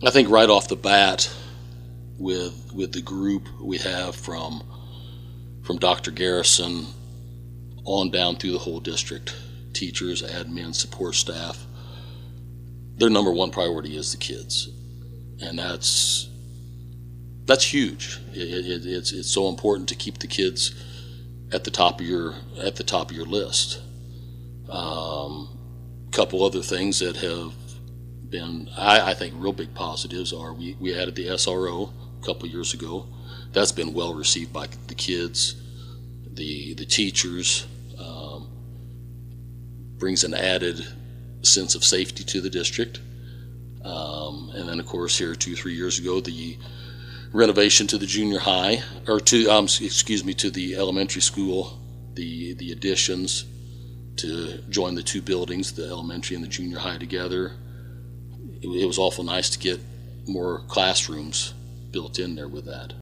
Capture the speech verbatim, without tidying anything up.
I think right off the bat, with with the group we have from from Doctor Garrison on down through the whole district, teachers, admin, support staff, their number one priority is the kids, and that's that's huge. It, it, it's it's so important to keep the kids at the top of your at the top of your list. Um, couple other things that have been, I, I think, real big positives are we, we added the S R O a couple years ago. That's been well received by the kids, the the teachers. Um, brings an added sense of safety to the district. Um, and then, of course, here two, three years ago, the renovation to the junior high, or to, um, excuse me, to the elementary school, the the additions to join the two buildings, the elementary and the junior high together. It, it was awful nice to get more classrooms built in there with that.